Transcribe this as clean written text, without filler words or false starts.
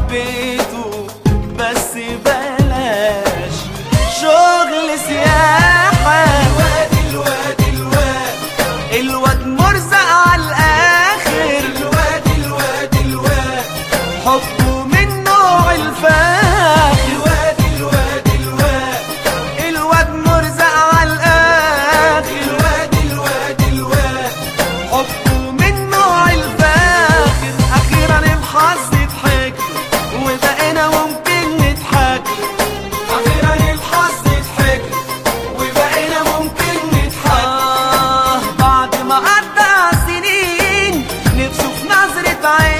حبيته بس بلاش شغل سياحة. الواد مرزق على الآخر، حبه من نوع الفاخر. الواد مرزق على الآخر، حبه من نوع الفاخر. أخيرا الحظ ضحك وبقينا ممكن نضحك. أخيرا الحظ ضحك وبقينا ممكن نضحك. بعد ما قضى سنين نفسه في نظرة عين